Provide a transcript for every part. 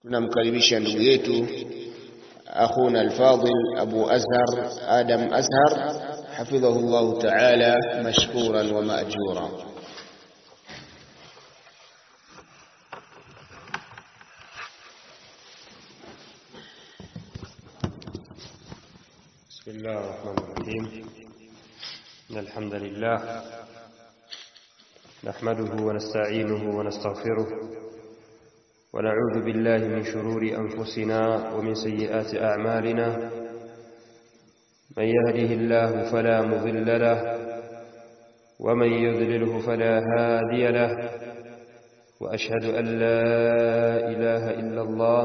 tunamkaribisha ndugu yetu akhuna al-fadil Abu Azhar Adam Azhar hafidhahu Allah ta'ala mashkuran wa ma'jura. Bismillahir Rahmanir Rahim. Alhamdulillah nahmaduhu wa nasta'inuhu wa nastaghfiruh ونعوذ بالله من شرور أنفسنا ومن سيئات أعمالنا من يهده الله فلا مضل له ومن يضلله فلا هادي له وأشهد أن لا إله إلا الله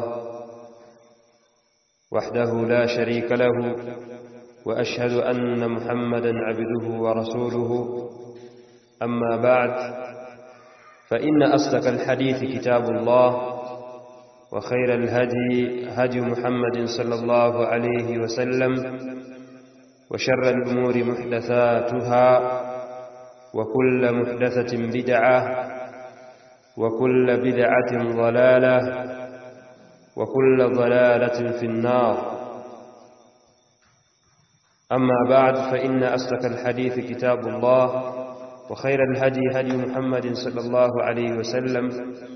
وحده لا شريك له وأشهد أن محمدا عبده ورسوله أما بعد فإن أصدق الحديث كتاب الله وخير الهدي هدي محمد صلى الله عليه وسلم وشر الأمور محدثاتها وكل محدثة بدعة وكل بدعة ضلالة وكل ضلالة في النار. أما بعد فإن أصدق الحديث كتاب الله وخير الهدي هدي محمد صلى الله عليه وسلم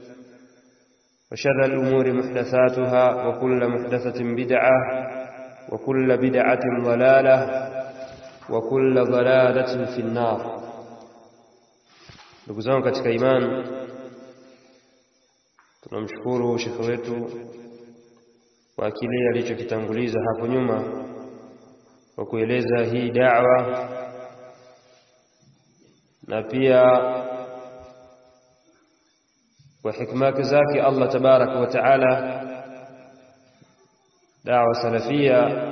وشر الأمور محدثاتها وكل محدثة بدعة وكل بدعة ضلالة وكل ضلالة في النار. ndugu zangu katika imani, tunamshukuru shekhi wetu kwa kile alichokitanguliza hapo nyuma kwa kueleza hii da'wa, na pia kwa hikma zake Allah tabaraka wa taala da'wa salafia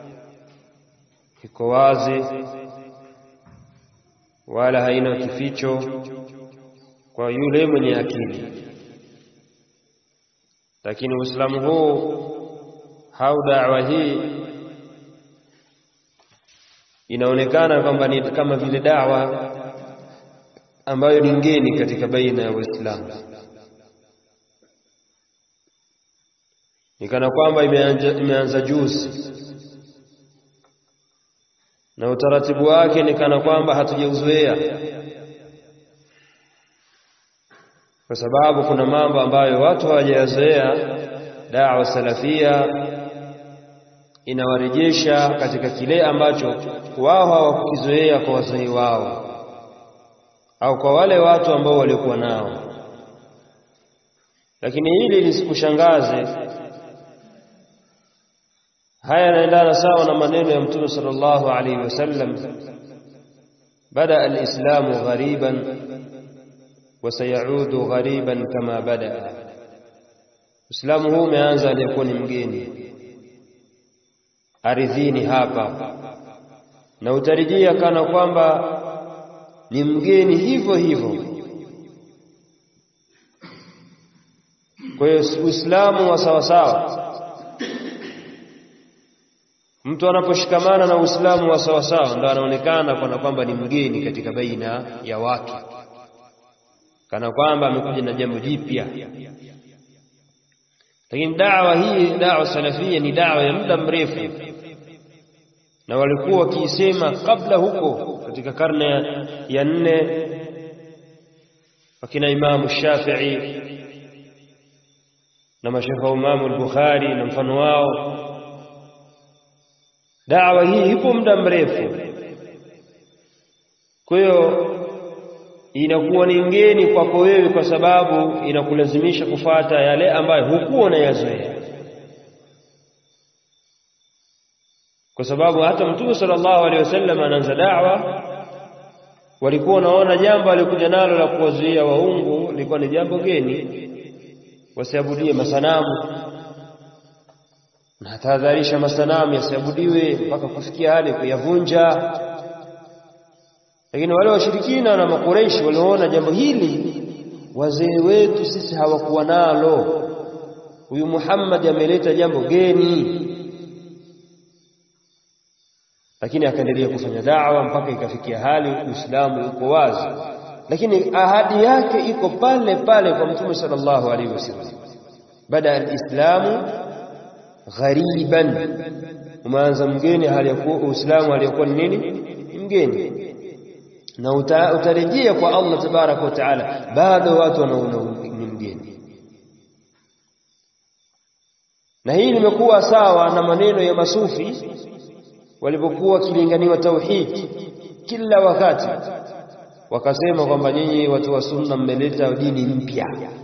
iko wazi wala haina kificho kwa yule mwenye akili. Lakini Uislamu huu au da'wa hii inaonekana kwamba ni kama vile da'wa ambayo ni ngeni katika baina ya Waislamu, ni kana kwamba imeanza juzi, na utaratibu wake ni kana kwamba hatujauzoea, kwa sababu kuna mambo ambayo watu hawajayazoea. Da'wa salafia inawarejesha katika kile ambacho wao hawakukizoea kwa wazee wao au kwa wale watu ambao walikuwa nao. Lakini hili lisikushangaze, haya yanaendana sawa na maneno ya Mtume sallallahu alaihi wasallam, bada al-islamu ghariban wa sayaudu ghariban kama bada. Uislamu huu umeanza aliyekuwa ni mgeni ardhini hapa, na utarejea kana kwamba ni mgeni hivyo hivyo. Kwa hiyo Uislamu wa sawa sawa, mtu anaposhikamana na Uislamu wa sawa sawa ndio anaonekana kana kwamba ni mgeni katika baina ya watu, kana kwamba amekuja na jambo jipya. Lakini da'wa hii, da'wa salafia, ni da'wa ya muda mrefu, na walikuwa wakisema kabla huko katika karne ya 4 wakina Imam Shafi'i na mashekhe wa Imam al-Bukhari na mfano wao. Da'wa hii ipo muda mrefu, kwa hiyo inakuwa ni ngeni kwako wewe, kwa sababu inakulazimisha kufuata yale ambayo hukuwa unayazoea. Kwa sababu hata Mtume sallallahu alaihi wasallam anaanza da'wa, walikuwa wanaona jambo alikuja nalo la kuwazuia waungu lilikuwa ni jambo geni, wasiabudie masanamu, na tahadharisha masanamu yasiabudiwe mpaka kufikia hali kuyavunja. Lakini wale washirikina na makureishi waliona jambo hili wazee wetu sisi hawakuwa nalo, huyu Muhammad ameleta jambo geni. Lakini akaendelea kufanya da'wa mpaka ikafikia hali Uislamu uko wazi, lakini ahadi yake iko pale pale kwa Mtume sallallahu alaihi wasallam. bada al-islamu ghariban, umeanza mgeni hali ya kuwa Uislamu aliyekuwa nini mgeni, na utarejea kwa Allah tabaraka wa taala bado watu wanaona ni mgeni. Na hii limekuwa sawa na maneno ya masufi walipokuwa kilinganiwa tauhid kila wakati, wakasema kwamba nyinyi watu wa sunna mmeleta dini mpya,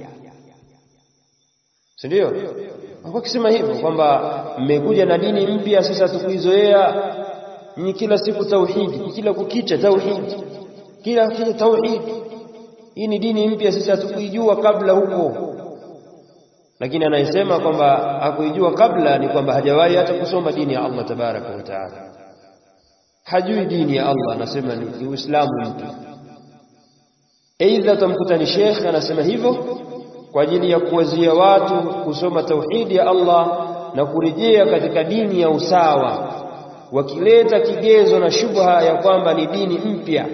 si ndio? Wakisema hivyo kwamba mmekuja na dini mpya, sasa tukuizoea ni kila siku tauhid, kila kukicha tauhid, kila tauhid, hii ni dini mpya, sisi hatukuijua kabla huko. Lakini anayesema kwamba hakuijua kabla ni kwamba hajawahi hata kusoma dini ya Allah tabaraka wa taala, hajui dini ya Allah, anasema ni Uislamu mpya. Aidha tamkuta ni sheikh anasema hivyo kwa ajili ya kuwazia watu kusoma tauhidi ya Allah na kurejea katika dini ya usawa, wakileta kigezo na shubha ya kwamba ni dini mpya.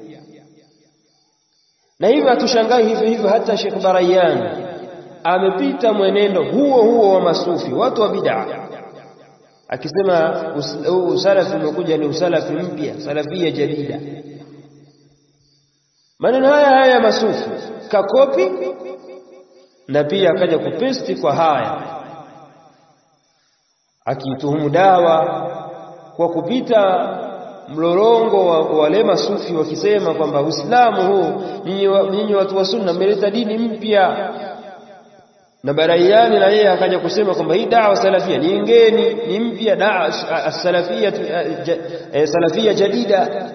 Na hivyo hatushangai hivyo hivyo hata Sheikh Barayan amepita mwenendo huo wa masufi, watu wa bid'a, akisema usalafi umekuja ni usalafi mpya, salafia jadida. Maneno haya ya masufi kakopi na pia akaja kupesti kwa haya, akituhumu dawa kwa kupita mlorongo wa wale masufi, wakisema kwamba Uislamu huu nyinyi watu wa sunna mmeleta dini mpya. Na Barayani na yeye akaja kusema kwamba hii dawa salafia ni ngeni, ni mpya, dawa salafia jadida.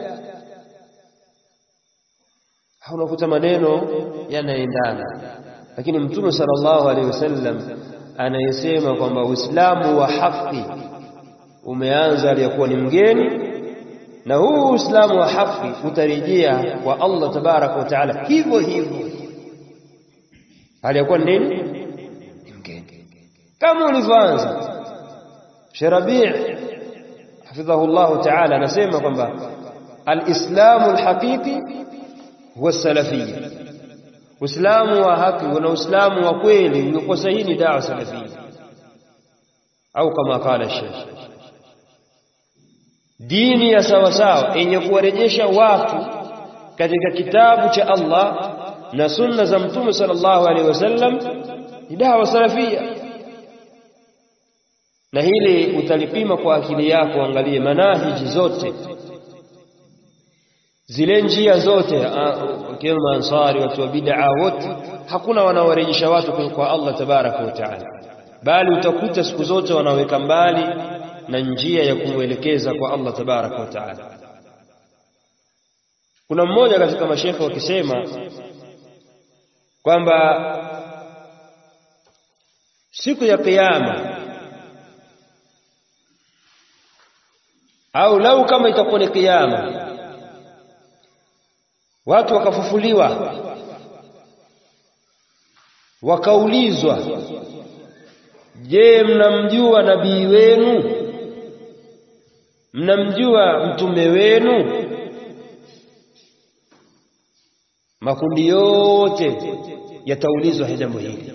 Unakuta maneno yanaendana, lakini Mtume sallallahu alaihi wasallam anayesema kwamba Uislamu wa haki umeanza aliyokuwa ni mgeni, na huu Uislamu wa haki utarejea kwa Allah tabaraka wa taala hivyo hivyo aliyokuwa nini mgeni, kama ulivyoanza. Sharabi' hafidhahu Allah taala anasema kwamba al-islamu al-haqiqi huwa salafiyya, Uislamu wa haki na Uislamu wa kweli uliokuwa sahihi ni dawa salafiyya, au kama qala Sheikh, dini ya sawa sawa yenye kuwarejesha watu katika kitabu cha Allah na sunna za Mtume sallallahu alaihi wasallam ni dawa salafia. Na hili utalipima kwa akili yako, angalie manahiji zote zile, njia zote, kama Ansari, watu wa bid'a wote, hakuna wanaorejesha watu kwa Allah tabaraka wa taala, bali utakuta siku zote wanaweka mbali na njia ya kumwelekeza kwa Allah tabaraka wa taala. Kuna mmoja katika mashekhe wakisema kwamba siku ya kiyama, au lau kama itakuwa ni kiyama, watu wakafufuliwa wakaulizwa, je, mnamjua nabii wenu? Mnamjua mtume wenu? Makundi yote yataulizwa jambo hili,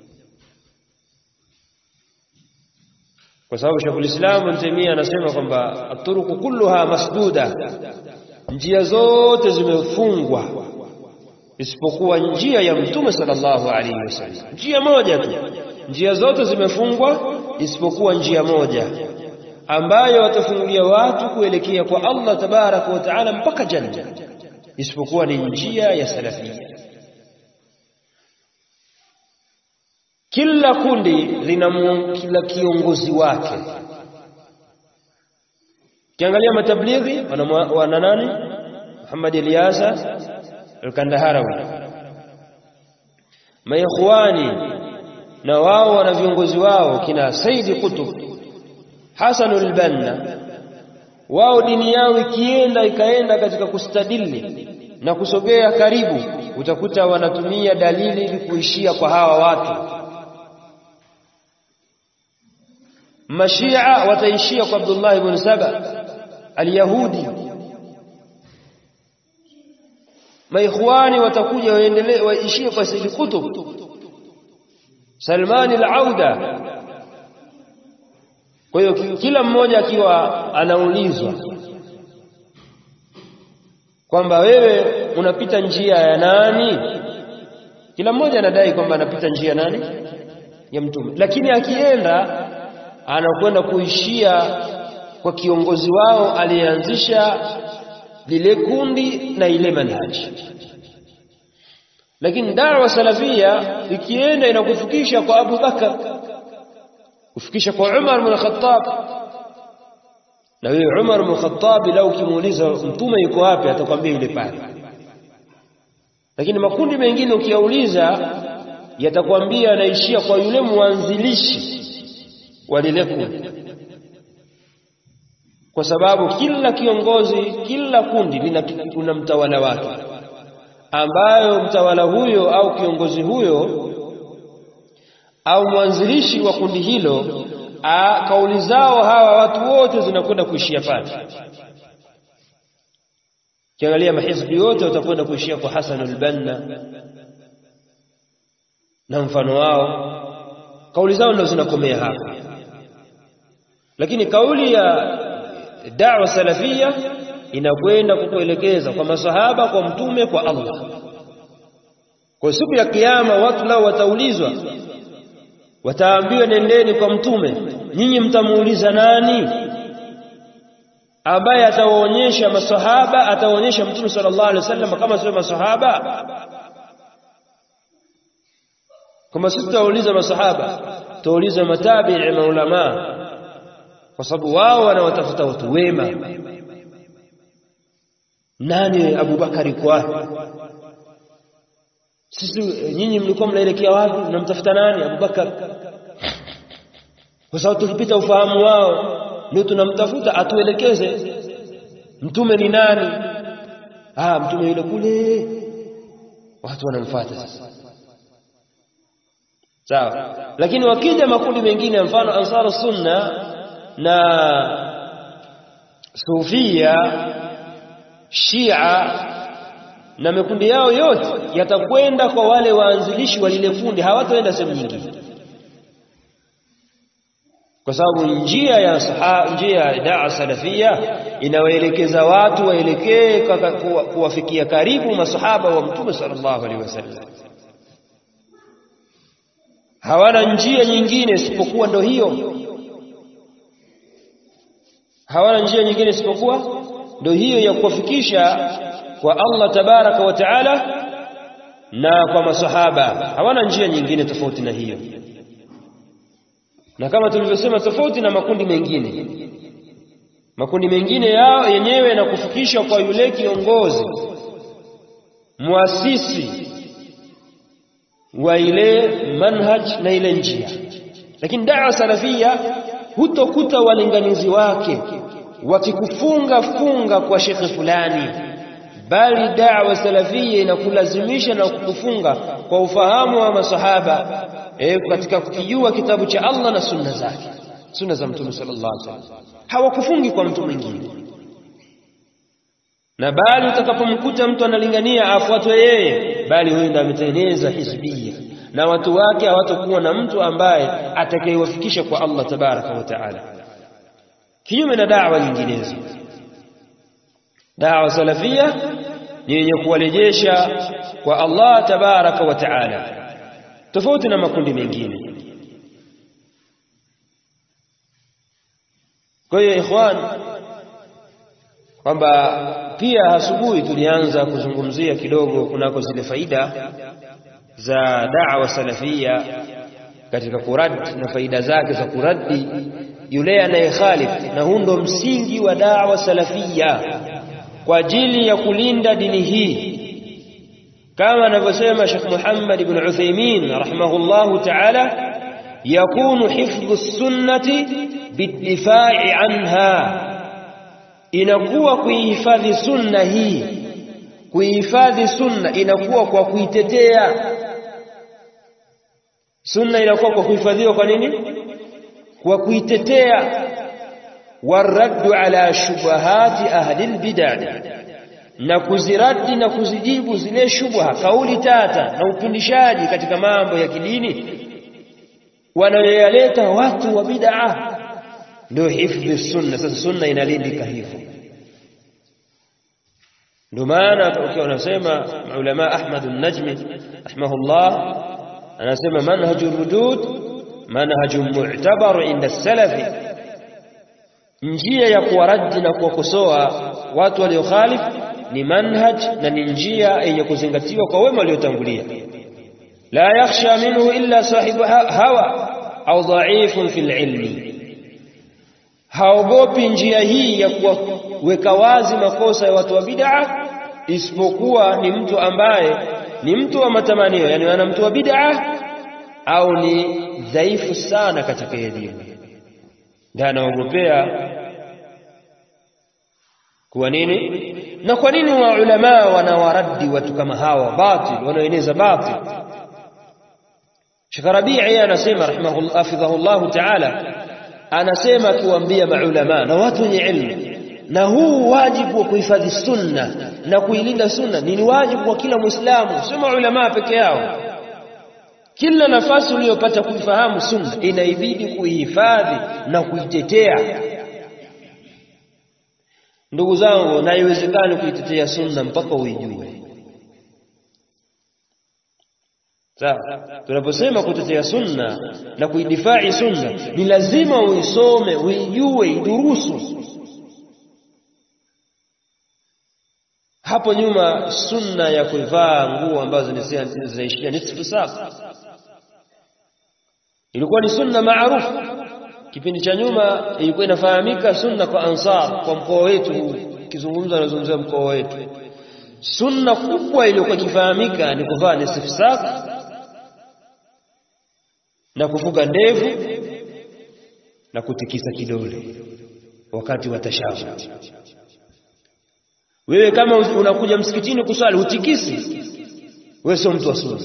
kwa sababu Sheikhul Islam Ibn Taymiyyah anasema kwamba aturuku kulluha masduda, njia zote zimefungwa isipokuwa njia ya Mtume sallallahu alaihi wasallam. Njia moja tu, njia zote zimefungwa isipokuwa njia moja ambayo watafungulia watu kuelekea kwa Allah tabaraka wa taala mpaka janna, isipokuwa ni njia ya salafia. Kila kundi lina kila kiongozi wake. Kiangalia matablighi wana nani? Muhammad Ilyasa al-Kandaharawi. Maikhwani na wao wana viongozi wao kina Said Qutb, Hasan al-Banna. Wao dini yao ikaenda katika kustadili na kusogea karibu, utakuta wanatumia dalili ili kuishia kwa hawa watu. Mashia wataishia kwa Abdullah ibn Saba al-Yahudi. Maikhwani watakuja waendelee waishie kwa Said Qutb. Salman al-Auda. Kwa hiyo kila mmoja akiwa anaulizwa kwamba wewe unapita njia ya nani, kila mmoja anadai kwamba anapita njia nani, ya Mtume, lakini akienda anakwenda kuishia kwa kiongozi wao aliyeanzisha lile kundi na ile manhaji. Lakini da'wa salafia ikienda inakufikisha kwa Abu Bakar, kufikisha kwa Umar ibn Khattab. Na wewe Umar ibn Khattab lau ukimuuliza Mtume yuko wapi, atakwambia yule pale. Lakini makundi mengine ukiyauliza yatakwambia anaishia kwa yule mwanzilishi wa lile kundi, kwa sababu kila kiongozi, kila kundi lina mtawala wake, ambayo mtawala huyo au kiongozi huyo au mwanzilishi wa kundi hilo, kauli zao hawa watu wote zinakwenda kuishia pale. Kiangalia mahizbi yote watakwenda kuishia kwa Hassan al-Banna na mfano wao, kauli zao ndio zinakomea hapa. Lakini kauli ya da'wa salafia inakwenda kukuelekeza kwa masahaba, kwa Mtume, kwa Allah. Kwa siku ya kiyama watu lao wataulizwa, wataambiwa nendeni kwa Mtume, nyinyi mtamuuliza nani? Ambaye atawaonyesha masahaba, atawaonyesha Mtume sallallahu alaihi wasallam kama sio masahaba. Kama sisi tutauliza masahaba, tutauliza matabi'i na ulama, kwa sababu wao wanawatafuta watu wema. Nani Abu Bakari kwa sisi? Nyinyi mlikuwa mnaelekea wapi? Mnamtafuta nani? Abu Bakar. Kwa sababu tulipita ufahamu wao, ndio tunamtafuta atuelekeze Mtume ni nani. Mtume yule kule, watu wanamfuata sasa. Sawa. Lakini wakija makundi mengine, mfano Ansar Sunna na Sufia, Shia na makundi yao yote yatakwenda kwa wale waanzilishi wa lile kundi, hawataenda sehemu nyingine, kwa sababu njia ya da'wa salafia inawaelekeza watu waelekee kuwafikia karibu masahaba wa Mtume sallallahu alaihi wasallam. Hawana njia nyingine isipokuwa ndio hiyo, hawana njia nyingine isipokuwa ndio hiyo ya kuwafikisha kwa Allah tabaraka wa taala na kwa masahaba. Hawana njia nyingine tofauti na hiyo, na kama tulivyosema, tofauti na makundi mengine. Makundi mengine yao yenyewe na kufikisha kwa yule kiongozi muasisi wa ile manhaj na ile njia. Lakini da'wa salafia hutokuta walinganizi wake wakikufunga funga kwa shekhe fulani, bali da'wa salafia inakulazimisha na kukufunga kwa ufahamu wa masahaba, katika kukijua kitabu cha Allah na sunna zake, sunna za Mtume sallallahu alaihi wasallam. Hawakufungi kwa mtu mwingine, na bali utakapomkuta mtu analingania afuatwe yeye, bali huyo ndiye ametengeneza hizbia, na watu wake hawatakuwa na mtu ambaye atakayewafikisha kwa Allah tabaraka wa taala, kinyume na da'wa nyinginezo. Da'wa salafia ni yenye kuwarejesha kwa Allah tabaraka wa taala, tofauti na makundi mengine. Kwa hiyo ikhwan, kwamba pia asubuhi tulianza kuzungumzia kidogo kunako zile faida za da'wa salafia katika kurad na faida zake za kuradi yule anayekhalif, na huu ndo msingi wa da'wa salafia kwa ajili ya kulinda dini hii, kama anavyosema Sheikh Muhammad ibn Uthaymeen rahimahullahu ta'ala, yakunu hifdhu sunnati bidifai anha, inakuwa kuihifadhi sunna hii, kuihifadhi sunna inakuwa kwa kuitetea sunna, inakuwa kwa kuhifadhiwa. Kwa nini? Kwa kuitetea. Waraddu ala shubahati ahli albid'ah, na kuziradi na kuzijibu zile shubha, kauli tata na upindishaji katika mambo ya kidini, wanayoyaleta watu wa bid'a. Ndio hifdhi sunna. Sasa sunna inalindika hivyo. Ndio maana ukiwa unasema ulama Ahmad an-Najmi rahimahullah anasema manhajur rudud manhajun mu'tabar inda as-salaf, njia ya kuwaradi na kuwakosoa watu waliokhalif ni manhaj na ni njia yenye kuzingatiwa kwa wema waliotangulia. La yakhsha minhu illa sahibu hawa au dha'ifun fil ilmi, haogopi njia hii ya kuweka wazi makosa ya watu wa bid'a isipokuwa ni mtu ambaye ni mtu wa matamanio, yani ana mtu wa bid'a au ni dhaifu sana katika elimu, ndio anaogopea. Kwa nini? Na kwa nini wa ulama wanawaradi watu kama hawa batil, wanaeneza batil? Sheikh Rabi'i anasema rahimahullah ta'ala, anasema kuambia maulama na watu wenye ilmu, na huu wajibu wa kuhifadhi sunna na kuilinda sunna ni wajibu kwa kila Muislamu, sio maulama peke yao. Kila nafasi uliyopata kuifahamu sunna inaibidi kuihifadhi na kuitetea. Ndugu zangu, na haiwezekani kuitetea sunna mpaka uijue. Sawa? Tunaposema kutetea sunna na kuidifai sunna, ni lazima uisome, uijue, idurusu. Hapo nyuma sunna ya kuvaa nguo ambazo zinaishia nisfu saq ilikuwa ni sunna maarufu. Kipindi cha nyuma ilikuwa inafahamika sunna kwa Ansar, kwa mkoa wetu. Kizungumza mkoa wetu, sunna kubwa iliyokuwa ikifahamika ni kuvaa nisfu saq na kufuga ndevu na kutikisa kidole wakati wa tashahhud. Wewe kama unakuja msikitini kusali utikisi, wewe sio mtu wa sunna.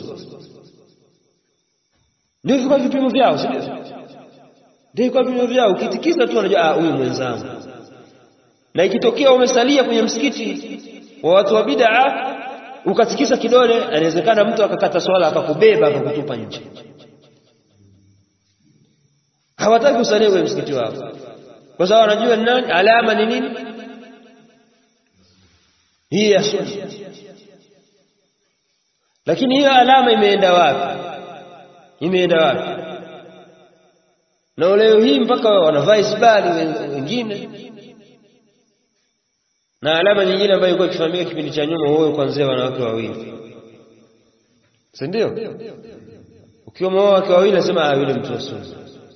Ndio kwa vipimo vyao, sio? Ndio kwa vipimo vyao, ukitikisa tu unajua huyu mwenzangu. Na ikitokea umesalia kwenye msikiti wa watu wa bid'a ukatikisa kidole, inawezekana mtu akakata swala akakubeba akakutupa nje. Hawataki usalie kwenye msikiti wao, kwa sababu wanajua nani alama ni nini hii ya sunna. Lakini hiyo alama imeenda wapi? Na leo hii mpaka wanavaa isbali wengine, na alama nyingine ambayo ilikuwa ikifahamika kipindi cha nyuma, wao kuanzia wanawake wawili, si ndio? Ukiwa wanawake wawili nasema yule mtu wa sunna.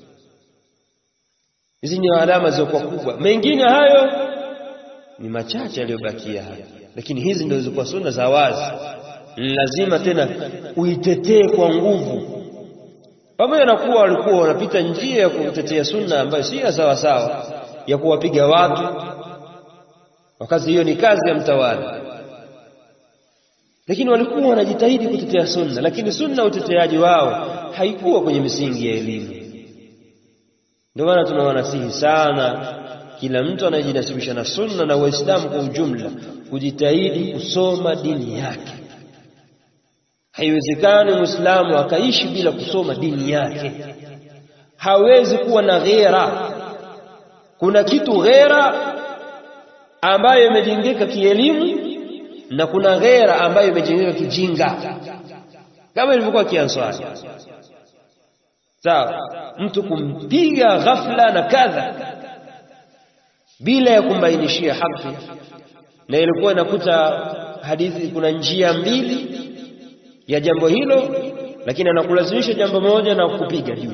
Hizi ni alama zilizokuwa kubwa. Mengine hayo ni machache yaliyobakia haya, lakini hizi ndio zilizokuwa sunna za wazi. Lazima tena uitetee kwa nguvu. Pamoja na kuwa walikuwa wanapita njia ya kutetea sunna ambayo si sawa sawa, ya kuwapiga watu, wakati hiyo ni kazi ya mtawala, lakini walikuwa wanajitahidi kutetea sunna. Lakini sunna, uteteaji wao haikuwa kwenye misingi ya elimu. Ndio maana tunawanasihi sana kila mtu anayejinasibisha na sunna na Waislamu kwa ujumla kujitahidi kusoma dini yake. Haiwezekani Muislamu akaishi bila kusoma dini yake. Hawezi kuwa na ghera. Kuna kitu ghera ambayo imejengeka kielimu na kuna ghera ambayo imejengeka kijinga, kama ilivyokuwa Kianswari. Sawa, mtu kumpiga ghafla na kadha bila ya kumbainishia haki, na ilikuwa inakuta hadithi kuna njia mbili ya jambo hilo, lakini anakulazimisha jambo moja na kupiga juu.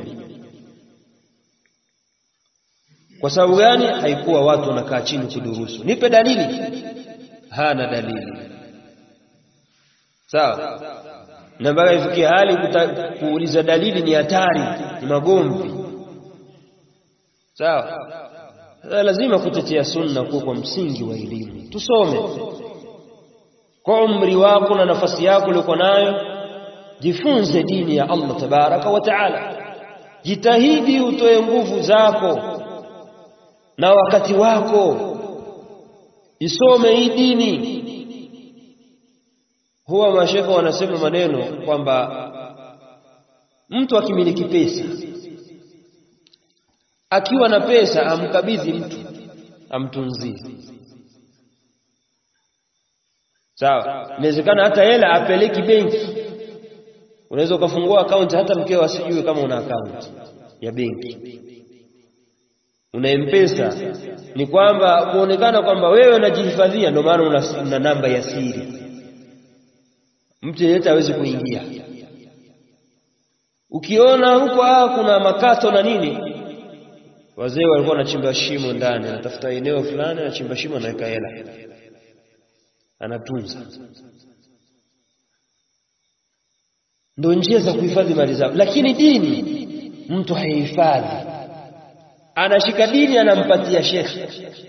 Kwa sababu gani? Haikuwa watu wanakaa chini kudurusu. Nipe dalili. Hana dalili. Sawa? Na mpaka ifikie hali kuuliza dalili ni hatari, ni magomvi. Sawa? Lazima kutetea sunna kwa msingi wa elimu. Tusome kwa umri wako na nafasi yako uliyokuwa nayo, jifunze dini ya Allah tabaraka wa taala. Jitahidi utoe nguvu zako na wakati wako, isome hii dini. Huwa mashekhe wanasema maneno kwamba mtu akimiliki pesa akiwa na pesa amkabidhi mtu amtunzie. Sawa, inawezekana hata hela apeleki benki. Unaweza ukafungua account hata mkeo asijue kama una account ya benki. Una M-Pesa, ni kwamba kuonekana kwamba wewe unajihifadhia, ndio maana una namba ya siri. Mtu yeyote hawezi kuingia. Ukiona huko kuna makato na nini, wazee walikuwa wanachimba shimo ndani, anatafuta eneo fulani, anachimba shimo, anaweka hela, anatunza. Ndio njia za kuhifadhi mali zao. Lakini dini mtu haihifadhi, anashika dini anampatia shekhi.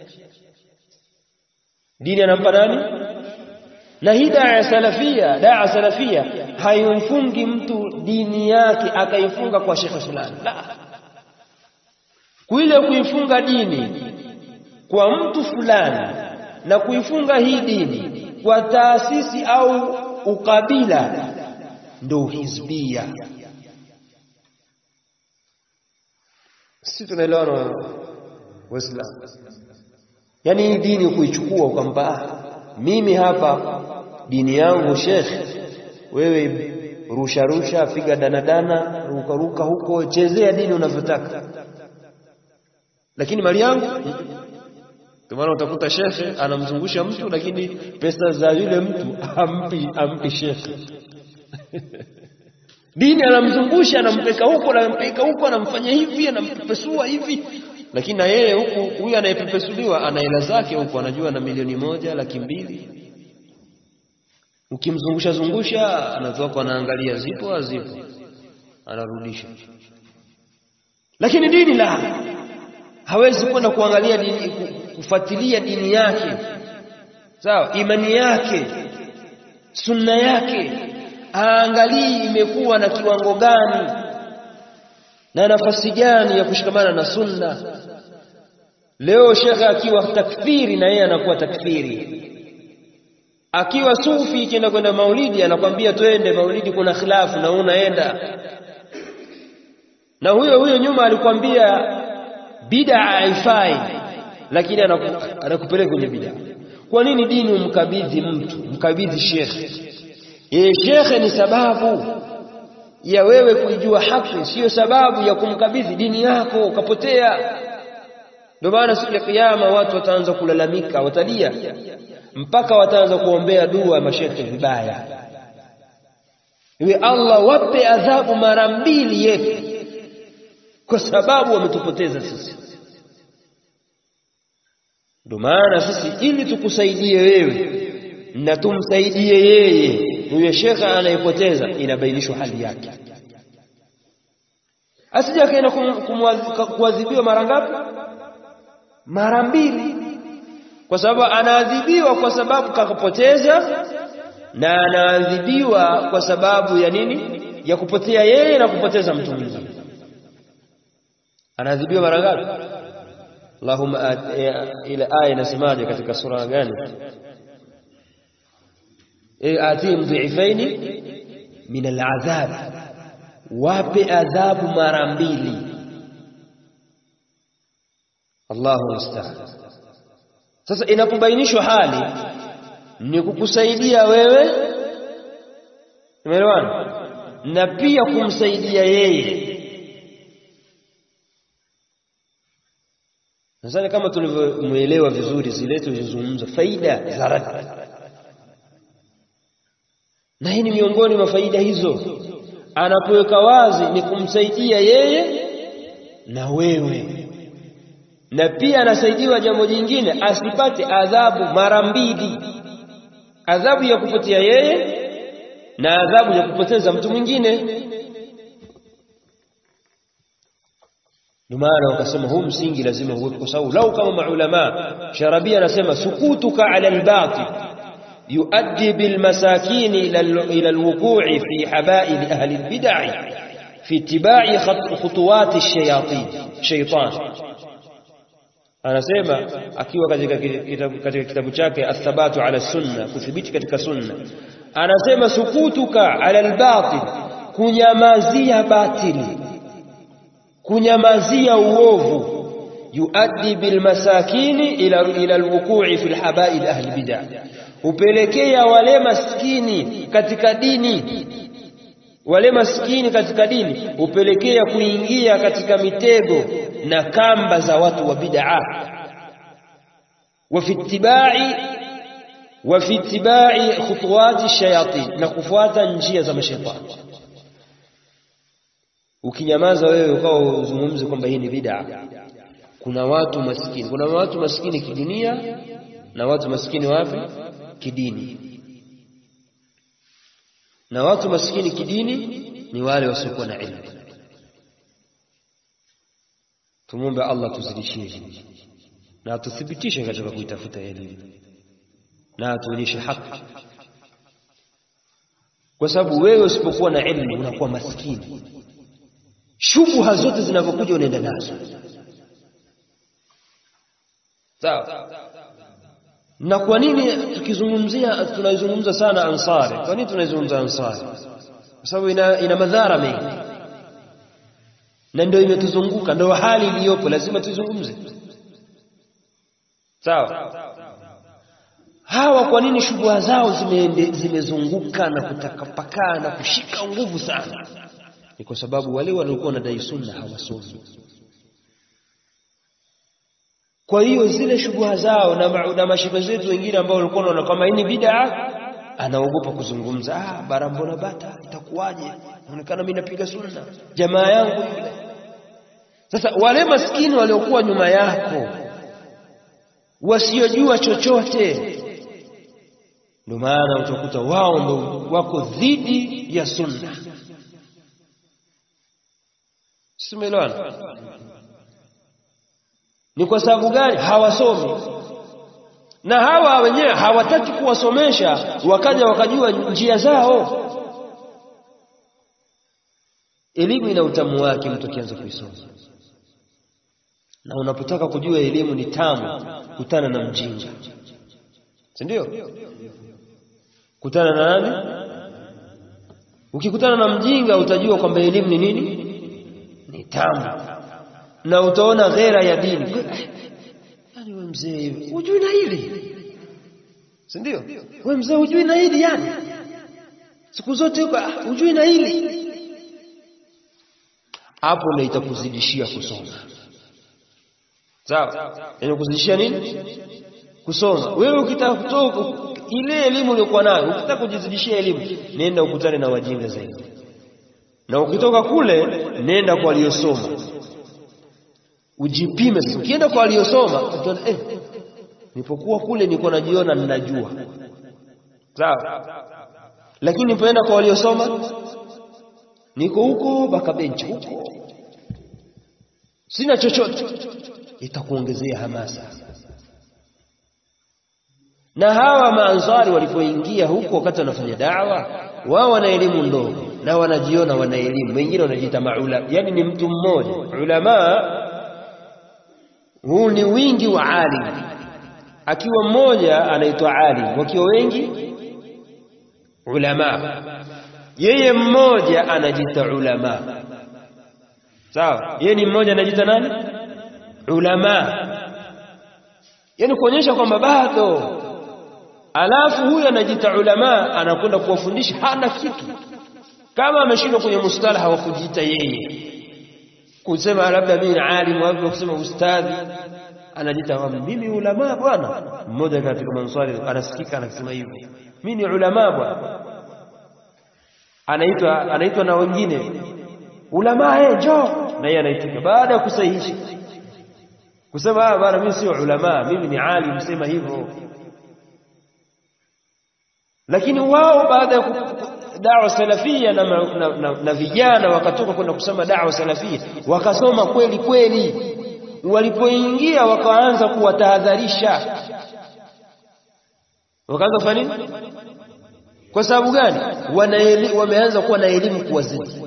Dini anampa nani? Na hii daa salafia haimfungi mtu dini yake akaifunga kwa shekhi fulani. La, kuile kuifunga dini kwa mtu fulani na kuifunga hii dini kwa taasisi au ukabila ndio hizbia. Sisi tunaelewana Waislamu? Yani dini kuichukua kwamba mimi hapa dini yangu Sheikh, wewe rusha piga danadana, ruka huko, chezea dini unavyotaka, lakini mali yangu. Kwa maana utakuta Sheikh anamzungusha mtu, lakini pesa za yule mtu ampi Sheikh. Dini anamzungusha, anampeka huko, anamfanya hivi, anampepesua hivi, lakini na yeye huku, huyu anayepepesuliwa ana hela zake huko, anajua na 1,000,000, 200,000. Ukimzungusha anatoa kwa, anaangalia zipo hazipo, anarudisha. Lakini dini la hawezi kwenda kuangalia dini, kufuatilia dini yake, sawa, imani yake, sunna yake, aangalii imekuwa na kiwango gani na nafasi gani ya kushikamana na sunna. Leo shekha akiwa takfiri na yeye anakuwa takfiri. Akiwa sufi ikienda kwenda maulidi anakwambia twende maulidi, kuna khilafu na unaenda. Na huyo nyuma alikwambia bid'a haifai, lakini anakupeleka kwenye bid'a. Kwa nini dini umkabidhi mtu, mkabidhi shekhe? Shekhe ni sababu ya wewe kuijua haki, sio sababu ya kumkabidhi dini yako ukapotea. Ndio maana siku ya kiyama watu wataanza kulalamika, watalia, mpaka wataanza kuombea dua mashekhe vibaya. Iwe Allah wape adhabu mara 2 yetu kwa sababu wametupoteza sisi. Ndio maana sisi ili tukusaidie wewe na tumsaidie yeye, huyo shekhe anayepoteza inabainishwa hali yake. Asije akaenda kuadhibiwa mara ngapi? Mara 2. Kwa sababu anaadhibiwa kwa sababu kakapoteza, na anaadhibiwa kwa sababu ya nini? Ya kupotea yeye na kupoteza mtu mwingine. Anaadhibiwa mara ngapi? Allahumma ila aya inasemaje katika sura gani? Atim dhifaini min al'adhab, wape adhabu mara 2. Allahu musta'an. Sasa inapobainishwa hali ni kukusaidia wewe, umeelewana, na pia kumsaidia yeye. Sasa kama tulivyomuelewa vizuri zile tulizozungumza faida za raddi, na hii ni miongoni mwa faida hizo. Anapoweka wazi ni kumsaidia yeye na wewe, na pia anasaidiwa jambo jingine, asipate adhabu mara 2, adhabu ya kupotea yeye na adhabu ya kupoteza mtu mwingine. Ndio maana wakasema huu msingi lazima uwe, kwa sababu lau kama maulama Sharabia anasema sukutuka ala albatil yuaddi bilmasakin ila alwuqu'i fi habail ahli albid'ah fi ittiba'i khutuwat ash-shaytan. Anasema akiwa katika kitabu chake athabatu ala sunna, kuthibiti katika sunna, anasema sukutuka ala albatil, kunyamazia batili, kunyamazia uovu, yuaddi bil masakini ila alwuqu'i fil haba'il ahli bid'ah, upelekea wale maskini katika dini, wale maskini katika dini upelekea kuingia katika mitego na kamba za watu wa bid'ah. wa fi ittiba'i khutuwati shayatin, na kufuata njia za mashaitani. Ukinyamaza wewe ukao uzungumze kwamba hii ni bid'ah, kuna watu maskini kidunia na watu maskini wapi kidini. Na watu maskini kidini ni wale wasiokuwa na elimu. Tumuombe Allah tuzidishie na atuthibitishe katika kuitafuta elimu na atuonyeshe haki, kwa sababu wewe usipokuwa na elimu unakuwa maskini. Shubha zote zinavyokuja unaenda nazo. Sawa? Na kwa nini tunaizungumza sana Ansari? Kwa nini tunaizungumza Ansari? Kwa sababu ina madhara mengi. Na ndio imetuzunguka, ndio hali iliyopo, lazima tuizungumze. Sawa? Hawa kwa nini shubha zao zimezunguka na kutakapakaa na kushika nguvu sana? Ni kwa sababu wale waliokuwa wanadai sunna hawasomi. Kwa hiyo zile shubha zao na mashaka zetu wengine ambao walikuwa wanaona kama hii ni bid'ah, anaogopa kuzungumza. Bara mbona bata itakuwaje? Inaonekana mimi napiga sunna, jamaa yangu yule. Sasa wale maskini waliokuwa nyuma yako wasiojua chochote, ndio maana utakuta wao ndio wako dhidi ya sunna. Simelwana. Ni kwa sababu gani? Hawasomi. Na hawa wenyewe hawataki kuwasomesha, wakaja wakajua njia zao. Elimu ina utamu wake mtu akianza kuisoma. Na unapotaka kujua elimu ni tamu, kutana na mjinga. Si ndio? Kutana na nani? Ukikutana na mjinga utajua kwamba elimu ni nini? Ni tamu. Na utaona ghera ya dini. Yaani wewe mzee hujui na hili. Si ndio? Wewe mzee hujui na hili yani. Siku zote uko hujui na hili. Hapo ndio itakuzidishia kusoma. Sawa? Yaani kuzidishia nini? Kusoma. Wewe ukitaka kutoka ile elimu uliyokuwa nayo, ukitaka kujizidishia elimu, nenda ukutane na wajinga zaidi. Na ukitoka kule nenda kwa waliosoma. Ujipime sasa. Ukienda kwa waliosoma utaona nilipokuwa kule nilikuwa najiona ninajua. Sawa? Lakini nilipoenda kwa waliosoma niko huko bakabenchi huko, sina chochote. Itakuongezea hamasa. Na hawa maansari walipoingia huko wakati wanafanya da'wa, wao wana elimu ndogo na wanajiona wana elimu. Wengine wanajiita maulama, yani ni mtu mmoja. Ulama huu ni wingi wa alim. Akiwa mmoja anaitwa alim, wakiwa wengi ulama. Yeye mmoja anajiita ulama. Sawa? Yeye ni mmoja anajiita nani? Ulama. Yani kuonyesha kwamba bado. Alafu huyu anajiita ulama anakwenda kuwafundisha hana kitu. Kama ameshindwa kwenye mustalah wa kujiita yeye, kusema labda mimi alim au kusema ustadhi, anajiita mimi ulama bwana. Mmoja katika mansari anasikika anasema hivyo, mimi ni ulama bwana. Anaitwa na wengine ulama, njoo, na yeye anaitika baada ya kusahihisha kusema bwana mimi sio ulama, mimi ni alim, sema hivyo. Lakini wao baada ya da'wa salafia na vijana wakatoka kwenda kusoma da'wa salafia, wakasoma kweli kweli. Walipoingia wakaanza kuwatahadharisha. Wakaanza kufanya nini? Kwa sababu gani? Wameanza kuwa na elimu kuwazidi.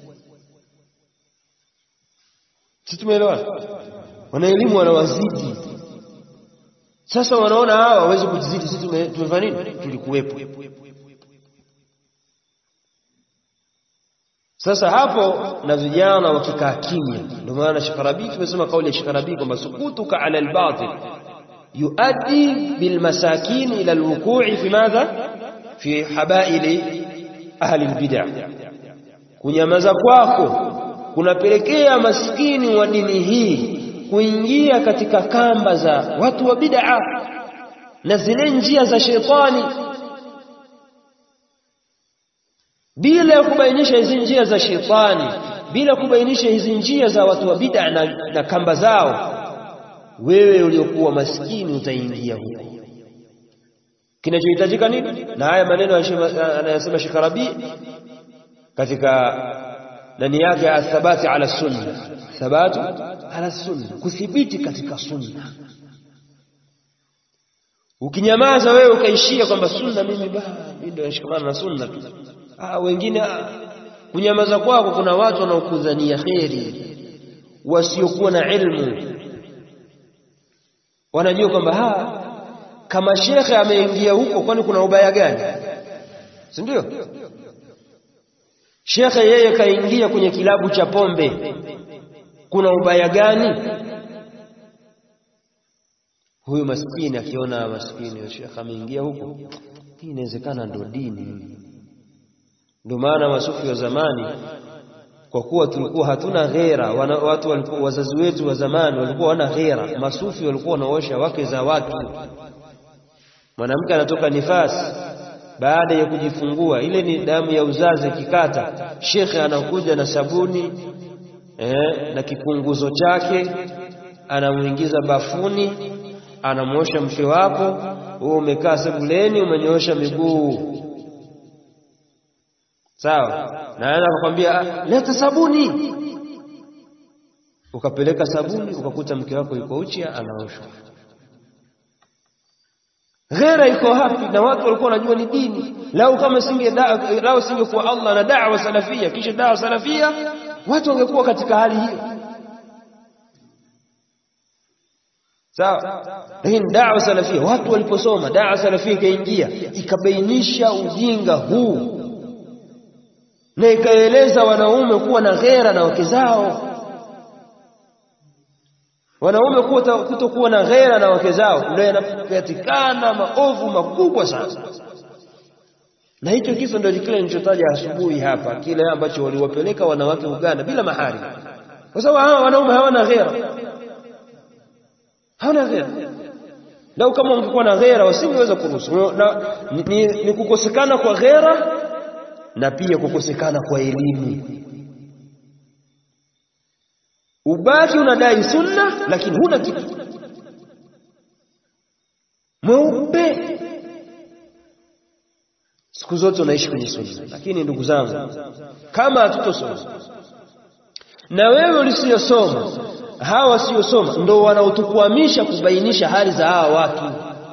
Sisi tumeelewa? Wana elimu wanawazidi. Sasa wanaona hawa hawawezi kujizidi, sisi tumefanya nini? Tulikuwepo. Sasa hapo na vijana wakikaa kimya, ndio maana Shikarabi tumesema kauli ya Shikarabi kwamba sukutuka ala al-batil yuaddi bil masakin ila al-wuqu'i fi madha fi habaili ahli al-bid'ah. Kunyamaza kwako kunapelekea maskini wa dini hii kuingia katika kamba za watu wa bid'ah na zile njia za shetani, bila kubainisha hizi njia za shetani, bila kubainisha hizi njia za watu wa bid'ah na kamba zao, wewe uliokuwa maskini utaingia huko. Kinachohitajika nini? Na haya maneno anayasema Shikarabi katika ndani yake athabati ala sunna, thabatu ala sunna, kuthibiti katika sunna. Ukinyamaza wewe ukaishia kwamba sunna mimi ndio nashikamana na sunna tu, wengine kunyamaza kwako kuna watu wanaokudhania khairi wasiokuwa na ilmu, wanajua kwamba kama shekhe ameingia huko kwani kuna ubaya gani? Si ndio? Shekhe yeye kaingia kwenye kilabu cha pombe, kuna ubaya gani? Huyu maskini akiona maskini shekhe ameingia huko, hii inawezekana ndio dini. Ndio maana masufi wa zamani, kwa kuwa tulikuwa hatuna ghera, watu walikuwa, wazazi wetu wa zamani walikuwa wana ghera, masufi walikuwa wanaosha wake za watu. Mwanamke anatoka nifasi baada ya kujifungua, ile ni damu ya uzazi kikata, shekhe anakuja na sabuni na kipunguzo chake, anamuingiza bafuni, anamuosha mke wako, wewe umekaa sebuleni umenyoosha miguu. Sawa? Na yeye anakuambia leta sabuni. Ukapeleka sabuni, ukakuta mke wako yuko uchi anaoshwa. Ghera iko wapi? Na watu walikuwa wanajua ni dini. Lau kama singekuwa Allah na da'wa salafia, kisha da'wa salafia, watu wangekuwa katika hali hiyo. Sawa? Lakini da'wa salafia, watu waliposoma da'wa salafia ikaingia, ikabainisha ujinga huu, na ikaeleza wanaume kuwa na ghera na wake zao, wanaume kutokuwa na ghera na wake zao, ndio yanapatikana maovu makubwa sana. Na hicho kisa ndio kile nilichotaja asubuhi hapa, kile ambacho waliwapeleka wanawake Uganda bila mahari, kwa sababu hawa wanaume hawana ghera, hawana ghera. Lau kama ungekuwa na ghera wasingeweza kuruhusu. Ni kukosekana kwa ghera na pia kukosekana kwa elimu. Ubaki unadai sunna lakini huna kitu mweupe, siku zote unaishi kwenye sunna. Lakini ndugu zangu, kama hatutosoma, na wewe ulisiyosoma, hawa wasiosoma ndio wanaotukwamisha kubainisha hali za hawa watu.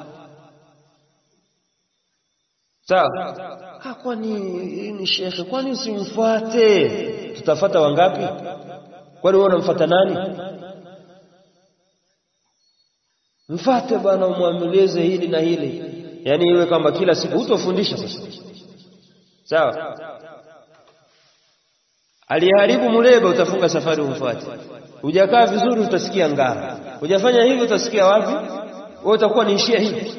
Sawa? Kwani ni shekhe, kwani usimfuate? Tutafuata wangapi? Kwani wewe unamfuata nani? Mfuate bwana, umwamilize hili na hili. Yaani iwe kama kila siku hutofundisha sasa. Sawa? Aliharibu muleba, utafunga safari umfuate. Hujakaa vizuri utasikia ngara. Hujafanya hivi utasikia wapi? Wewe utakuwa niishia hivi.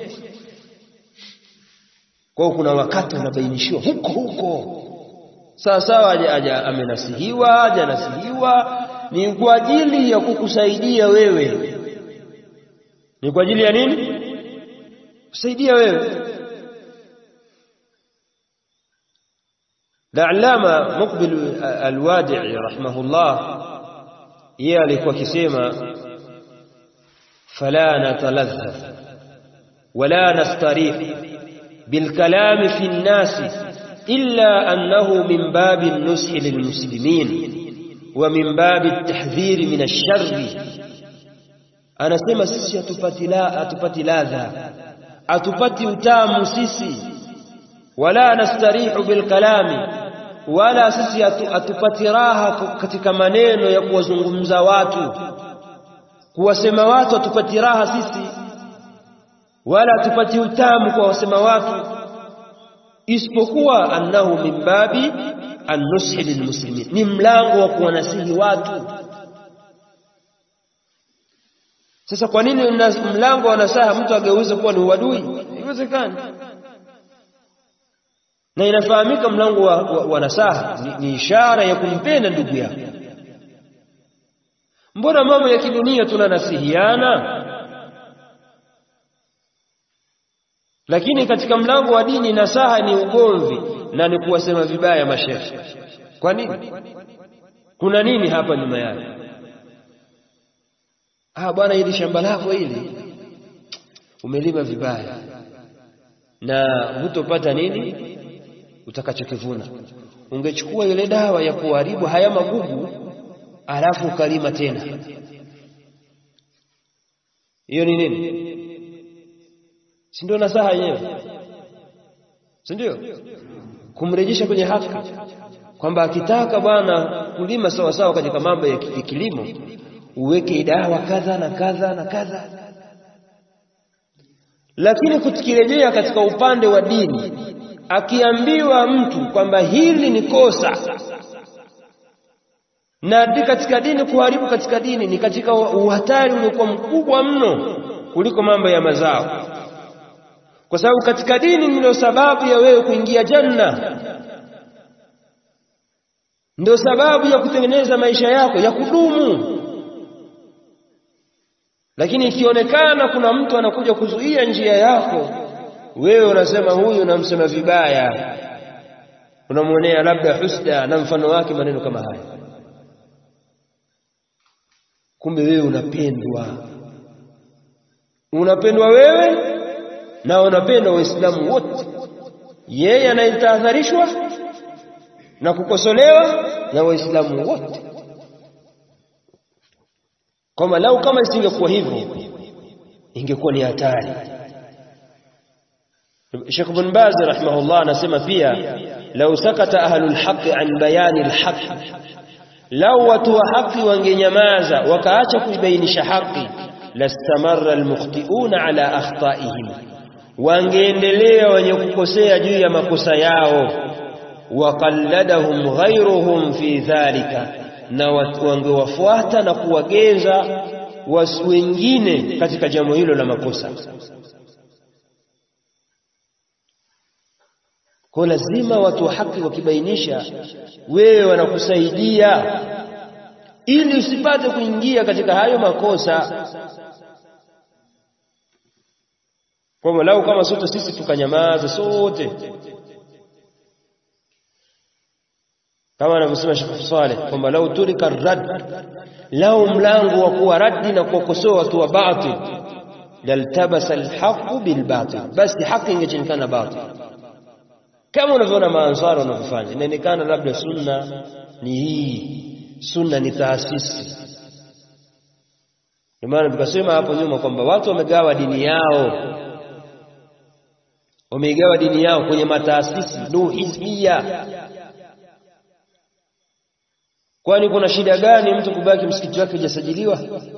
Kwa kuna wakati unabainishiwa huko. Sawa amenasihiwa, hajanasihiwa, ni kwa ajili ya kukusaidia wewe. Ni kwa ajili ya nini? Kusaidia wewe. Al-Allama Muqbil al-Wadi'i rahimahullah, yeye alikuwa akisema fala nataladha wala nastarih بالكلام في الناس إلا أنه من باب النصح للمسلمين ومن باب التحذير من الشر. أنا سيما سيسي أتبتي لاذا أتبتي utamu sisi, ولا نستريح بالكلام, ولا sisi atupati raha katika maneno ya kuwazungumza watu, kuwasema watu atupati raha sisi, wala tupati utamu kwa wasema watu, isipokuwa annahu min babi an-nushi lilmuslimin, ni mlango wa kuwanasihi watu. Sasa kwa nini mlango wa nasaha mtu ageuze kuwa ni uadui? Haiwezekani. Na inafahamika mlango wa nasaha ni ishara ya kumpenda ndugu yako. Mbona mambo ya kidunia tunanasihiana, lakini katika mlango wa dini nasaha ni ugomvi na ni kuwasema vibaya mashehe? Kwa nini? Kuna nini hapa nyuma yake? Bwana, hili shamba lako hili umelima vibaya na hutopata nini utakachokivuna. Ungechukua ile dawa ya kuharibu haya magugu alafu ukalima tena. Hiyo ni nini? Si ndio nasaha yenyewe? Si ndio? Kumrejesha kwenye haki, kwamba akitaka bwana kulima sawa sawa katika mambo ya kilimo uweke dawa kadha na kadha na kadha. Lakini kutikirejea katika upande wa dini, akiambiwa mtu kwamba hili ni kosa, na katika dini kuharibu katika dini ni katika uhatari uliokuwa mkubwa mno kuliko mambo ya mazao, kwa sababu katika dini ndio sababu ya wewe kuingia janna, ndio sababu ya kutengeneza maisha yako ya kudumu. Lakini ikionekana kuna mtu anakuja kuzuia njia yako, wewe unasema huyu unamsema vibaya, unamuonea labda husda na mfano wake, maneno kama haya. Kumbe wewe unapendwa wewe na unapendwa Waislamu wote. Yeye anayetahadharishwa na kukosolewa na Waislamu wote. Kama lau kama isingekuwa hivyo ingekuwa ni hatari. Sheikh Ibn Baz rahimahullah anasema pia, lau sakata ahlul haqq an bayani alhaq, lau watu wa haki wangenyamaza wakaacha kuibainisha haki, lastamarra almukhti'una ala akhtaihim, wangeendelea wenye kukosea juu ya makosa yao, waqalladahum ghayruhum fi dhalika, na wangewafuata na kuwageza wengine katika jambo hilo la makosa. Kwa lazima watu wa haki wakibainisha, wewe wanakusaidia ili usipate kuingia katika hayo makosa. Kwa lau kama sote sisi tukanyamaza sote, kama anavyosema Sheikh Saleh kwamba lau turika rad, lau mlango wa kuwa raddi na kuwakosoa watu wa batil, laltabasa alhaqu bilbatil, basi haki ingejulikana batil. Kama unavyoona maansari wanavyofanya, inaonekana labda sunna ni hii, sunna ni taasisi. Kwa maana tukasema hapo nyuma kwamba watu wamegawa dini yao, kwenye mataasisi ndio hizbia. Kwani kuna shida gani mtu kubaki msikiti wake hujasajiliwa?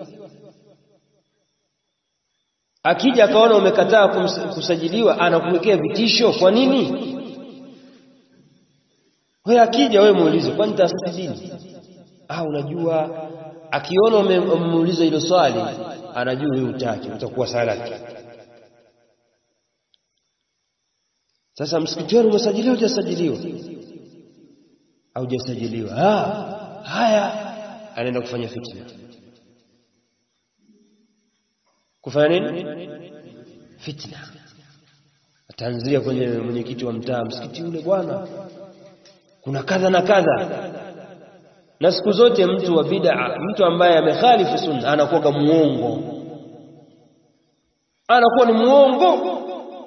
Akija akaona umekataa kusajiliwa anakuwekea vitisho. Kwa nini? Wewe akija wewe muulize, kwani taasisi dini? Unajua, akiona umemuuliza hilo swali anajua wewe utaki, utakuwa salati. Sasa msikiti wenu umesajiliwa hujasajiliwa? Hujasajiliwa. Haya, anaenda kufanya fitna. Kufanya nini? Fitna. Ataanzia kwenye mwenyekiti wa mtaa, msikiti ule bwana kuna kadha na kadha. Na siku zote mtu wa bid'a, mtu ambaye amekhalifu sunna, anakuwa muongo, anakuwa ni muongo.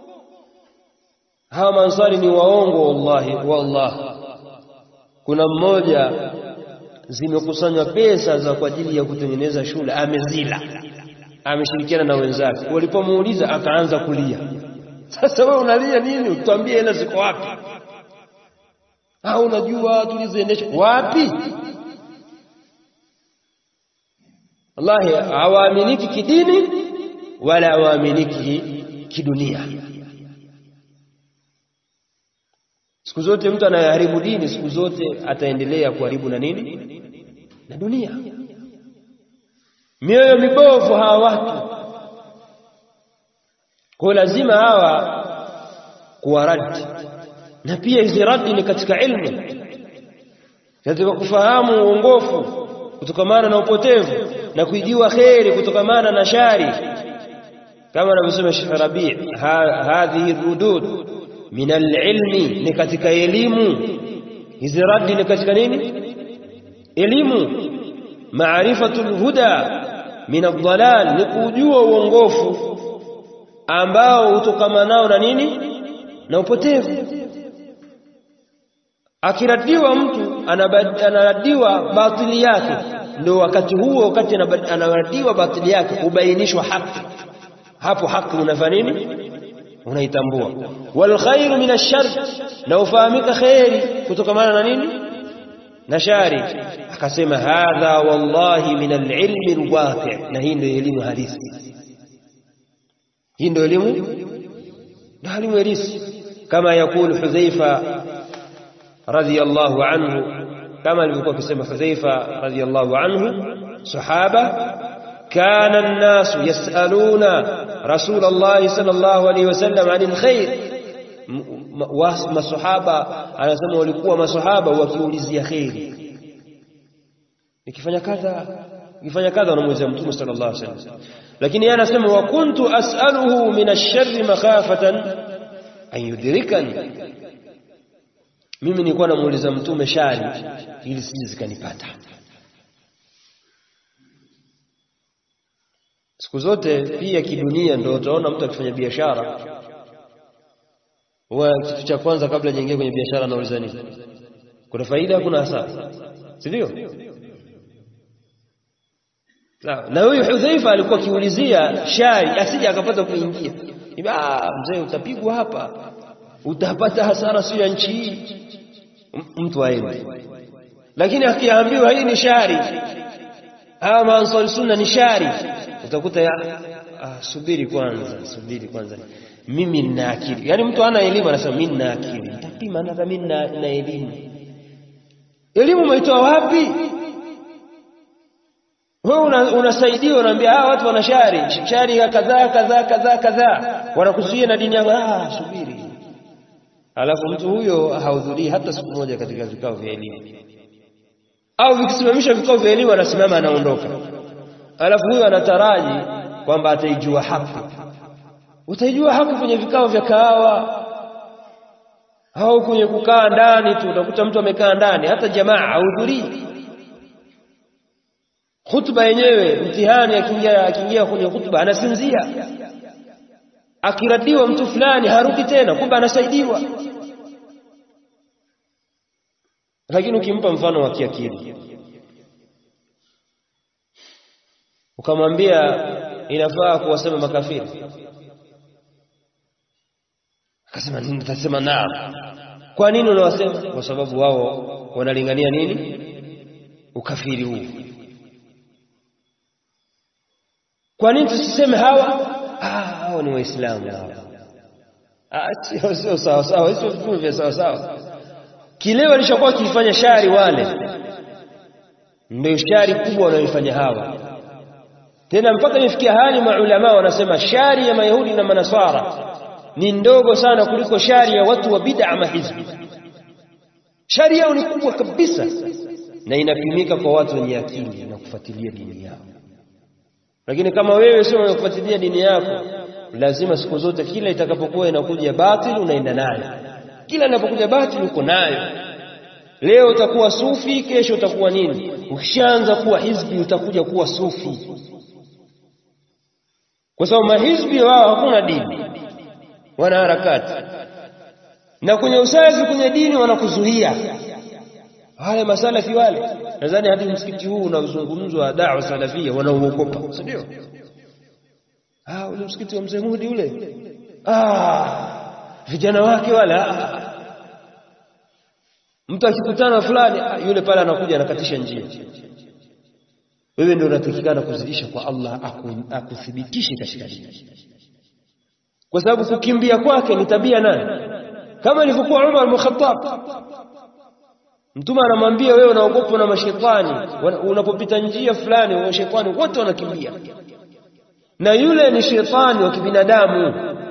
Hawa mansari ni waongo wallahi. Kuna mmoja zimekusanywa pesa za kwa ajili ya kutengeneza shule, amezila, ameshirikiana na wenzake. Walipomuuliza akaanza kulia. Sasa wewe unalia nini? Utuambie hela ziko wapi? Unajua tulizoendesha wapi? Wallahi hawaaminiki kidini wala hawaaminiki kidunia. Siku zote mtu anayeharibu dini siku zote ataendelea kuharibu na nini? Na dunia. Mioyo mibovu hawa watu. Kwa lazima hawa kuwaradi. Na pia hizi radi ni katika ilmu. Katika kufahamu uongofu kutokamana na upotevu na kujua khairi kutokamana na shari. Kama anavyosema Sheikh Rabi' hadhihi rudud min al-ilmi, ni katika elimu. Hizi radi ni katika nini? Elimu. Maarifatul huda min ad-dhalal, ni kujua uongofu ambao utokamanao na nini? Na upotevu. Akiradiwa mtu anaradiwa batili yake, ndio wakati huo wakati anaradiwa batili yake ubainishwa haki. Hapo haki unafanya nini? Unaitambua. Wal khairu min ash-shar, na ufahamika khairi kutokamana na nini? Na shari. Akasema hadha wallahi min al-ilmi al-waqi', na hii ndio elimu halisi. Hii ndio elimu halisi. Kama yakulu Hudhaifa radhiyallahu anhu, kama alivyokuwa akisema Hudhaifa radhiyallahu anhu, sahaba kana an-nasu yas'aluna Rasulullah sallallahu alayhi wasallam 'anil khair. Masahaba anasema walikuwa masahaba wakiulizia khairi. Nikifanya kadha wanamuuliza Mtume sallallahu alayhi wasallam. Lakini yeye anasema wa kuntu as'aluhu min ash-sharri makhafatan an yudrikani, mimi nilikuwa namuuliza Mtume shari ili sije zikanipata. Siku zote pia kidunia ndio utaona mtu akifanya biashara, huwa kitu cha kwanza kabla hajaingia kwenye biashara anauliza nini? Kuna faida, kuna hasara, si ndio? Na huyu Hudhaifa alikuwa akiulizia shari asije akapata kuingia. Mzee utapigwa hapa, utapata hasara sio ya nchi hii, mtu aende. Lakini akiambiwa hii ni shari, ama Ansar Sunna ni shari, utakuta subiri kwanza mimi nina akili. Yaani mtu ana elimu anasema mimi nina akili, nitapima na mimi nina elimu. Elimu umeitoa wapi? Wewe unasaidia, unaambia watu wana shari ya kadhaa wanakuzuia na dini yako. Subiri. Alafu mtu huyo hahudhurii hata siku moja katika vikao vya elimu, au vikisimamisha vikao vya elimu anasimama anaondoka. Alafu huyo anataraji kwamba ataijua haki. Utaijua haki kwenye vikao vya kahawa au kwenye kukaa ndani tu? Utakuta mtu amekaa ndani, hata jamaa hahudhurii. Khutba yenyewe mtihani, akiingia kwenye khutba anasinzia. Akiradiwa mtu fulani harudi tena, kumbe anasaidiwa. Lakini ukimpa mfano wa kiakili, ukamwambia inafaa kuwasema makafiri, akasema nini? Utasema naam. Kwa nini unawasema? Kwa sababu wao wanalingania nini? Ukafiri huu. Kwa nini tusiseme hao ni Waislamu hao? Sio sawa, sio vitu vya sawa. Kile walishakuwa kifanya shari wale, ndio shari kubwa wanaoifanya hawa. Tena mpaka imefikia hali maulama wanasema shari ya Mayahudi na Manasara ni ndogo sana kuliko shari ya watu wa bid'a mahizbi. Shari yao ni kubwa kabisa na inapimika kwa watu wenye akili na kufuatilia dini yao. Lakini kama wewe sio unafuatilia dini yako, lazima siku zote kila itakapokuwa inakuja batili unaenda nayo. Kila inapokuja batili uko nayo. Leo utakuwa sufi, kesho utakuwa nini? Ukishaanza kuwa hizbi utakuja kuwa sufi. Kwa sababu mahizbi wao hakuna dini, wana harakati. Na kwenye usafi kwenye dini wanakuzuia. Wale masalafi wale, nadhani hadi msikiti huu unaozungumzwa da'wa salafia wanaogopa, si ndio? Ule msikiti wa Mzee Mudi ule. Vijana wake wala. Mtu akikutana fulani yule pale anakuja anakatisha njia. Wewe ndio unatakikana kuzidisha kwa Allah akuthibitishe katika dini. Kwa sababu kukimbia kwake ni tabia nani? kama ilivyokuwa Umar ibn Khattab. Mtume anamwambia wewe unaogopa na mashaitani, unapopita njia fulani wa shetani wote wanakimbia, na yule ni shetani wa kibinadamu.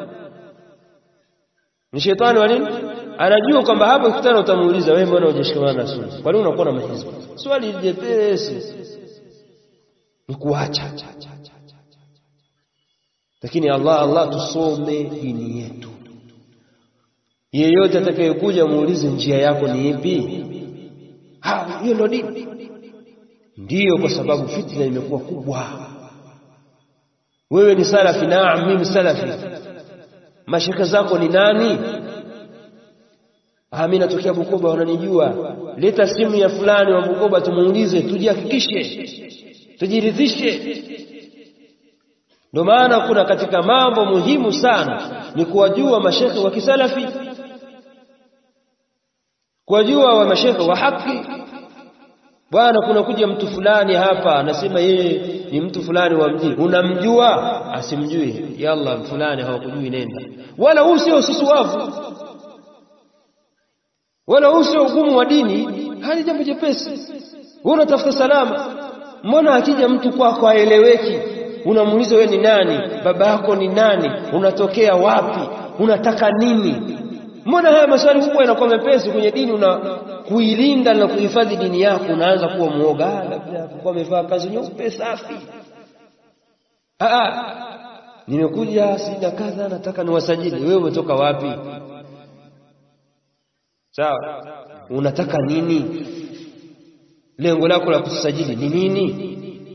Ni shetani wa nini? Anajua kwamba hapa ukutana utamuuliza wewe mbona hujashikamana na sunna, kwa nini unakuwa na mahizbi? Swali jepesi ni kuacha. Lakini Allah tusome dini yetu. Yeyote atakayekuja muulize njia yako ni ipi? Hiyo ndio dini. Ndiyo, kwa sababu fitna imekuwa kubwa. Wewe ni salafi, naam mimi salafi. Mashaka zako ni nani? Mimi natokea Bukoba, wananijua. Leta simu ya fulani wa Bukoba tumuulize, tujihakikishe, tujiridhishe. Ndio maana kuna katika mambo muhimu sana ni kuwajua mashekhe wa kisalafi, kuwajua wa mashekhe wa haki. Bwana, kuna kuja mtu fulani hapa anasema yeye ni mtu fulani wa mjini, unamjua? Asimjui, yalla fulani hawakujui, nenda. Wala huu sio ususuavu, wala huu sio ugumu wa dini. Hali jambo jepesi. Wewe unatafuta salama. Mbona akija mtu kwako haeleweki, unamuuliza wewe ni nani, baba yako ni nani, unatokea wapi, unataka nini? Mbona haya maswali kubwa yanakuwa mepesi kwenye dini? Una kuilinda na kuhifadhi dini yako, unaanza kuwa muoga, labda kwa amevaa kanzu nyeupe safi. Nimekuja sina kadha, nataka niwasajili. Wewe umetoka wapi? Sawa, unataka nini? Lengo lako la kusajili ni nini?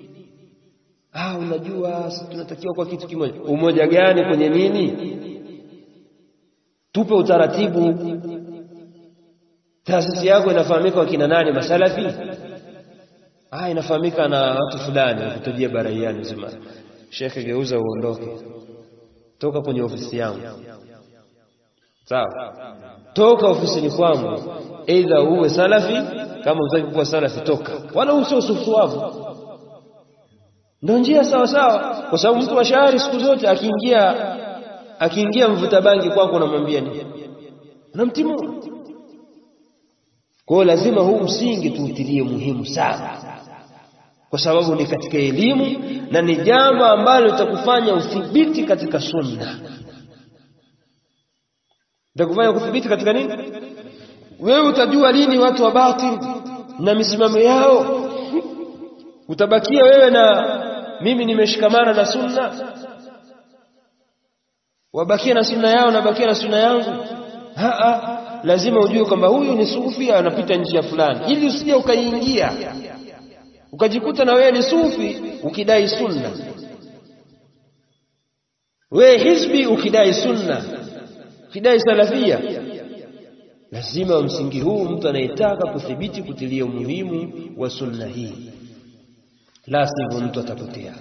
Unajua tunatakiwa kwa kitu kimoja. Umoja gani kwenye nini? Tupe utaratibu. Taasisi yako inafahamika kwa kina nani? Masalafi? Inafahamika na watu fulani, kutojia baraiani nzima. Sheikh, geuza uondoke, toka kwenye ofisi yangu. Sawa, toka ofisini kwangu, aidha uwe salafi. Kama unataka kuwa salafi, toka. Wala usio ususuavu. Ndio njia sawa sawa, kwa sababu mtu wa shahari siku zote akiingia mvuta bangi kwako unamwambia nini? Unamtimu. Kwa hiyo lazima huu msingi tuutilie muhimu sana, kwa sababu ni katika elimu na ni jambo ambalo litakufanya uthibiti katika sunna. Litakufanya kuthibiti katika nini? Wewe utajua lini watu wa batil na misimamo yao. Utabakia wewe na mimi nimeshikamana na sunna, wabakia na sunna yao na bakia na sunna yangu. Lazima ujue kwamba huyu ni sufi, anapita njia fulani, ili usije ukaingia ukajikuta na wewe ni sufi ukidai sunna, wewe hizbi ukidai sunna, ukidai salafia. Lazima msingi huu mtu anayetaka kuthibiti kutilia umuhimu wa sunna hii, la sivyo mtu atapotea.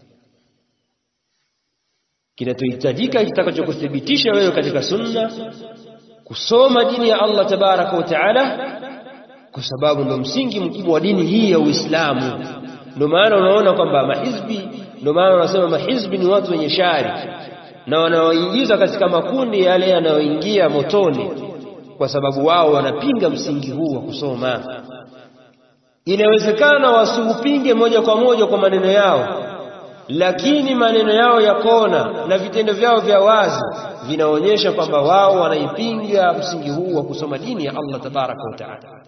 Kinachohitajika kitakachokuthibitisha wewe katika sunna, kusoma dini ya Allah tabaraka wa taala, kwa sababu ndio msingi mkubwa wa dini hii ya Uislamu. Ndio maana unaona kwamba mahizbi, ndio maana wanasema mahizbi ni watu wenye shari na wanaoingiza katika makundi yale yanayoingia motoni, kwa sababu wao wanapinga msingi huu wa kusoma. Inawezekana wasiupinge moja kwa moja kwa maneno yao, lakini maneno yao ya kona na vitendo vyao vya wazi vinaonyesha kwamba wao wanaipinga msingi huu wa kusoma dini ya Allah tabaraka wa taala.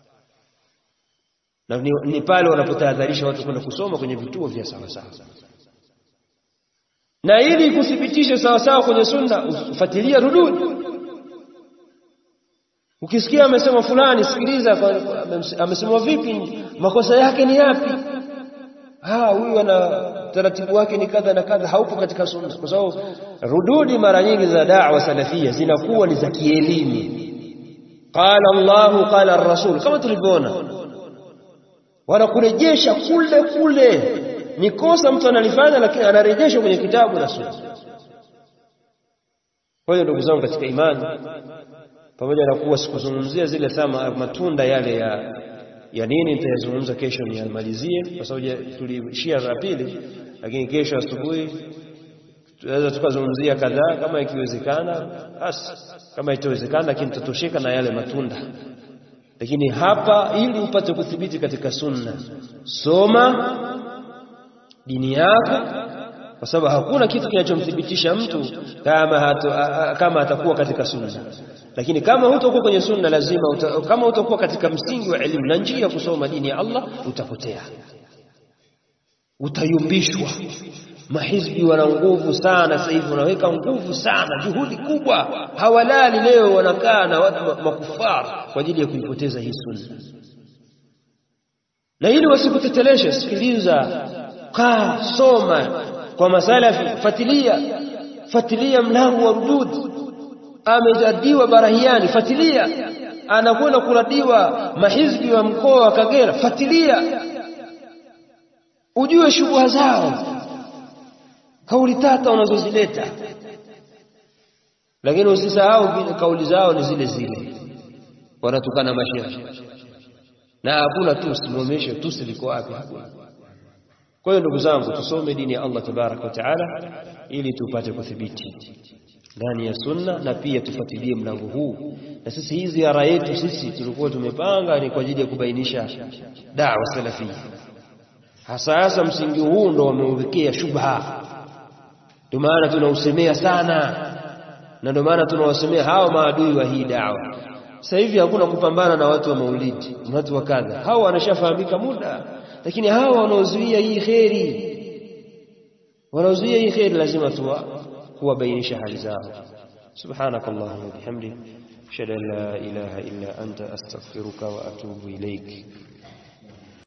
Na ni pale wanapotahadharisha watu kwenda kusoma kwenye vituo vya sawa sawa. Na ili kuthibitisha sawa sawa kwenye sunna, ufuatilia rududi. Ukisikia amesema fulani, sikiliza amesema vipi, makosa yake ni yapi. Huyu ana taratibu wake ni kadha na kadha, haupo katika sunna. Kwa sababu rududi mara nyingi za da'wa salafia zinakuwa ni za kielimu. Qala Allah qala ar-rasul, kama tulivyoona, wanakurejesha kule. Ni kosa mtu analifanya, lakini anarejesha kwenye kitabu na sunna. Kwa hiyo ndugu zangu katika imani, pamoja na kuwa sikuzungumzia zile matunda yale ya nini, nitayazungumza kesho niyamalizie, kwa sababu tulishia la pili, lakini kesho asubuhi tunaweza tukazungumzia kadhaa kama ikiwezekana, basi kama itawezekana, lakini tutosheka na yale matunda. Lakini hapa ili upate kuthibiti katika sunna, soma dini yako, kwa sababu hakuna kitu kinachomthibitisha mtu kama atakuwa katika sunna. Lakini kama hutakuwa kwenye sunna, lazima kama hutakuwa katika msingi wa elimu na njia ya kusoma dini ya Allah, utapotea, utayumbishwa. Mahizbi wana nguvu sana sasa hivi, wanaweka nguvu sana, juhudi kubwa, hawalali leo, wanakaa na watu makufar kwa ajili ya kuipoteza hii sunna. Na ili wasikuteteleshe, sikiliza, kaa, soma kwa masalafi, fuatilia mlango wa rudud. Amejadiwa Barahiani, fuatilia. Anakwenda kuradiwa mahizbi wa mkoa wa Kagera, fuatilia, ujue shubha zao, kauli tata wanazozileta. Lakini usisahau kauli zao ni zile zile, wanatukana mashehe, na hakuna tusimwomeshe tusi liko wapi. Kwa hiyo ndugu zangu, tusome dini ya Allah tabaraka wa taala ili tupate kuthibiti ndani ya sunna, na pia tufuatilie mlango huu. Na sisi hii ziara yetu sisi tulikuwa tumepanga ni kwa ajili ya kubainisha da'wa salafia, hasa msingi huu ndo wameuwekea shubha. Ndio maana tunausemea sana, na ndio maana tunawasemea hao maadui wa hii da'wa. Sasa hivi hakuna kupambana na watu wa maulidi, watu wa kadha, hao wanashafahamika muda. Lakini hao wanaozuia hii khairi, lazima kuwabainisha hali zao. Subhanakallahumma wa bihamdika, ashhadu an la ilaha illa anta, astaghfiruka wa atubu ilaik.